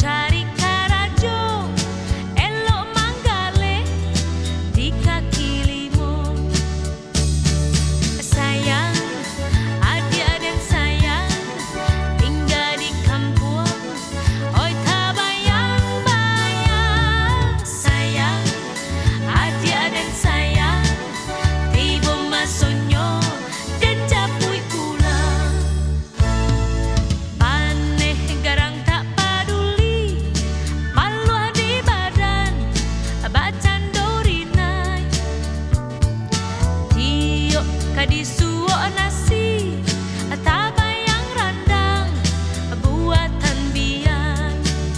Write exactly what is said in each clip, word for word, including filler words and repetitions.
mencari karajo, elok manggale di kaki limo. Sayang, adik dan sayang, tinggal di kampung, oi tak bayang-bayang. Sayang, adik dan sayang, tiba masuknya dan capui pula. Paneh garang tak peduli, malu di badan, bacan dorinai. Tiok kadisuo nasi, tak bayang randang, buatan bian.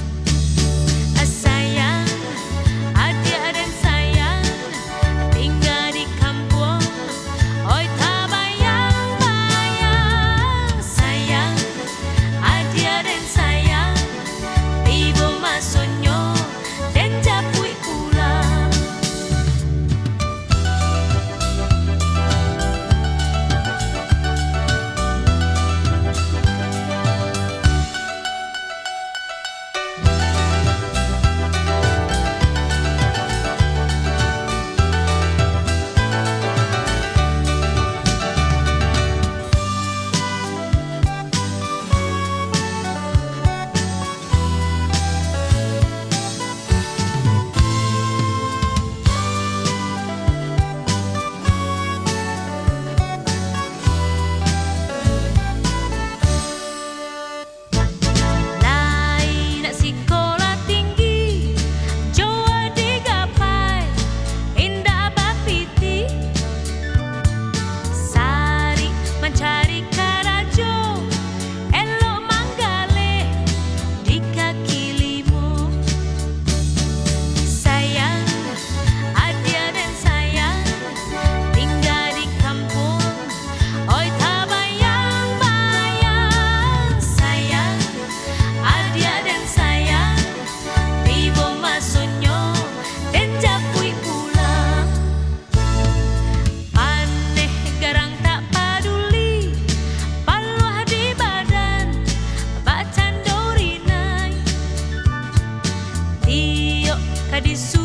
Sayang, adik dan sayang, tinggal di kampung, oi tak bayang-bayang. Sayang, adik dan sayang, tiba masuknya dan capui pula. Lai nak sekolah tinggi, jauh digapai, indah bapiti. Sari mencari karajo, elok manggale di kaki limo. Sayang, adik dan sayang, tinggal di kampung, oi tak bayang-bayang. Sayang, adik dan sayang, tiba masuknya dan capui pula. Paneh garang tak peduli, paluah di badan, bacan dorinai. Tiok kadisu